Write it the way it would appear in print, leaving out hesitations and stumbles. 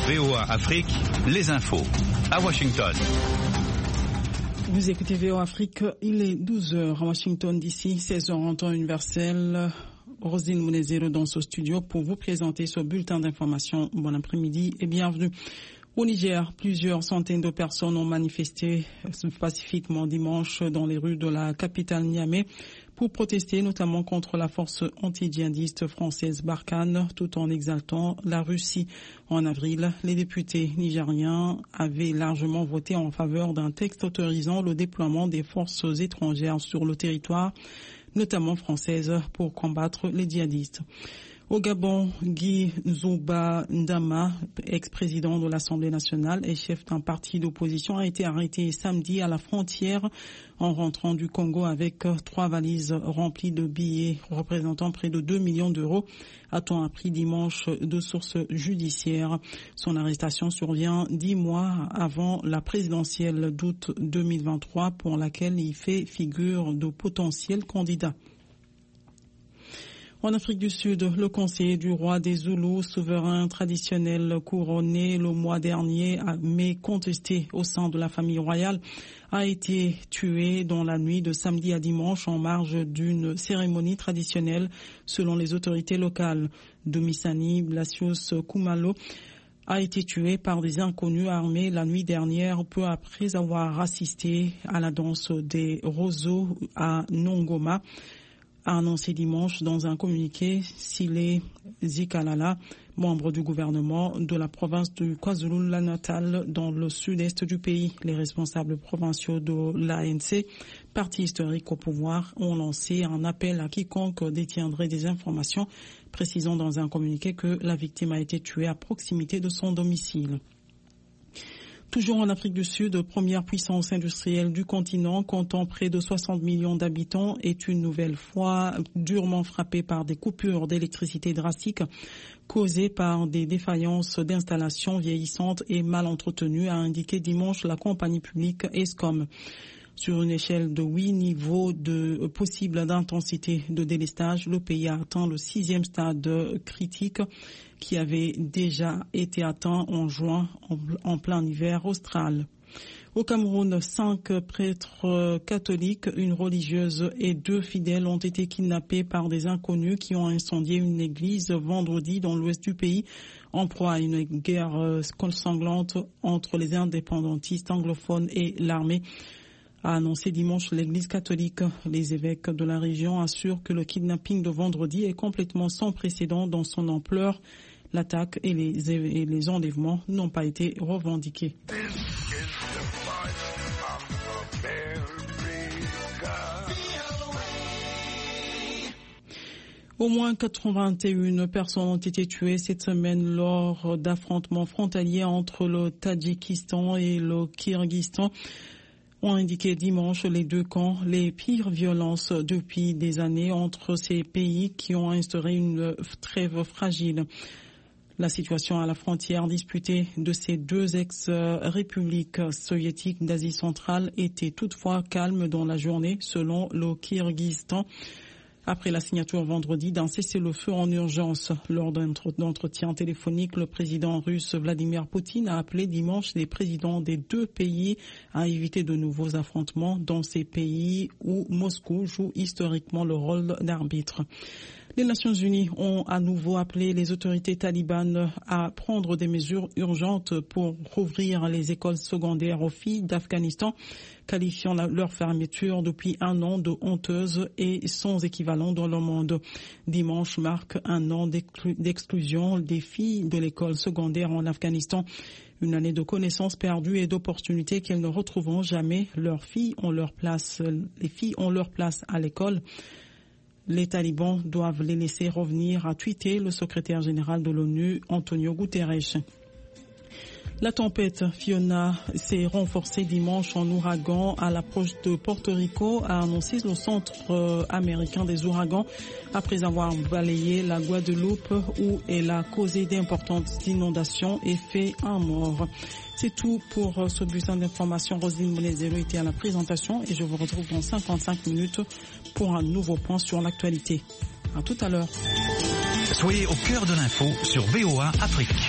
VOA Afrique, les infos. À Washington. Vous écoutez VOA Afrique, il est 12h à Washington d'ici, 16h en temps universel. Rosine Mounezero dans ce studio pour vous présenter ce bulletin d'information. Bon après-midi et bienvenue. Au Niger, plusieurs centaines de personnes ont manifesté pacifiquement dimanche dans les rues de la capitale Niamey pour protester notamment contre la force anti-djihadiste française Barkhane, tout en exaltant la Russie. En avril, les députés nigériens avaient largement voté en faveur d'un texte autorisant le déploiement des forces étrangères sur le territoire, notamment françaises, pour combattre les djihadistes. Au Gabon, Guy Zouba Ndama, ex-président de l'Assemblée nationale et chef d'un parti d'opposition, a été arrêté samedi à la frontière en rentrant du Congo avec 3 valises remplies de billets représentant près de 2 millions d'euros, a-t-on appris dimanche de sources judiciaires. Son arrestation survient 10 mois avant la présidentielle d'août 2023 pour laquelle il fait figure de potentiel candidat. En Afrique du Sud, le conseiller du roi des Zoulous, souverain traditionnel couronné le mois dernier, mais contesté au sein de la famille royale, a été tué dans la nuit de samedi à dimanche en marge d'une cérémonie traditionnelle selon les autorités locales. Domisani Blasius Kumalo a été tué par des inconnus armés la nuit dernière, peu après avoir assisté à la danse des roseaux à Nongoma, a annoncé dimanche dans un communiqué Sile Zikalala, membre du gouvernement de la province du KwaZulu-Natal dans le sud-est du pays. Les responsables provinciaux de l'ANC, parti historique au pouvoir, ont lancé un appel à quiconque détiendrait des informations, précisant dans un communiqué que la victime a été tuée à proximité de son domicile. Toujours en Afrique du Sud, première puissance industrielle du continent, comptant près de 60 millions d'habitants, est une nouvelle fois durement frappée par des coupures d'électricité drastiques causées par des défaillances d'installations vieillissantes et mal entretenues, a indiqué dimanche la compagnie publique Eskom. Sur une échelle de 8 niveaux de possible d'intensité de délestage, le pays a atteint le 6e stade critique qui avait déjà été atteint en juin en plein hiver austral. Au Cameroun, 5 prêtres catholiques, une religieuse et 2 fidèles ont été kidnappés par des inconnus qui ont incendié une église vendredi dans l'ouest du pays, en proie à une guerre sanglante entre les indépendantistes anglophones et l'armée, a annoncé dimanche l'Église catholique. Les évêques de la région assurent que le kidnapping de vendredi est complètement sans précédent dans son ampleur. L'attaque et les enlèvements n'ont pas été revendiqués. Au moins 81 personnes ont été tuées cette semaine lors d'affrontements frontaliers entre le Tadjikistan et le Kirghizistan, ont indiqué dimanche les deux camps, les pires violences depuis des années entre ces pays qui ont instauré une trêve fragile. La situation à la frontière disputée de ces deux ex-républiques soviétiques d'Asie centrale était toutefois calme dans la journée, selon le Kirghizistan, après la signature vendredi d'un cessez-le-feu en urgence. Lors d'entretien téléphonique, le président russe Vladimir Poutine a appelé dimanche les présidents des deux pays à éviter de nouveaux affrontements dans ces pays où Moscou joue historiquement le rôle d'arbitre. Les Nations Unies ont à nouveau appelé les autorités talibanes à prendre des mesures urgentes pour rouvrir les écoles secondaires aux filles d'Afghanistan, qualifiant leur fermeture depuis un an de honteuse et sans équivalent dans le monde. Dimanche marque un an d'exclusion des filles de l'école secondaire en Afghanistan. Une année de connaissances perdues et d'opportunités qu'elles ne retrouveront jamais. Les filles ont leur place à l'école. Les talibans doivent les laisser revenir, a tweeté le secrétaire général de l'ONU, Antonio Guterres. La tempête Fiona s'est renforcée dimanche en ouragan à l'approche de Porto Rico, a annoncé le Centre américain des ouragans, après avoir balayé la Guadeloupe où elle a causé d'importantes inondations et fait un mort. C'est tout pour ce bulletin d'information. Roselyne Mounezero était à la présentation et je vous retrouve dans 55 minutes pour un nouveau point sur l'actualité. À tout à l'heure. Soyez au cœur de l'info sur VOA Afrique.